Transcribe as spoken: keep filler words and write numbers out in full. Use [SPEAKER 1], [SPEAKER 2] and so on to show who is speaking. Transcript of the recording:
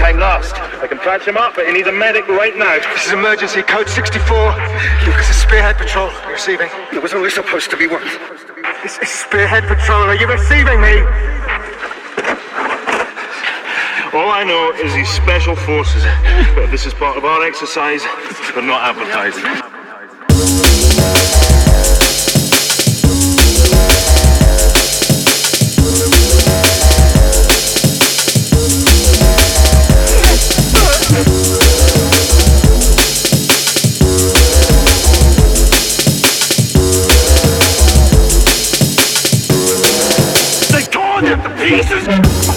[SPEAKER 1] came last. I can patch him up, but he needs a medic right now.
[SPEAKER 2] This is emergency code sixty-four. Lucas is Spearhead Patrol. Receiving.
[SPEAKER 3] It was only supposed to be one.
[SPEAKER 2] This is Spearhead Patrol. Are you receiving me?
[SPEAKER 1] All I know is he's special forces. But this is part of our exercise. We're not advertising. They torn you to pieces!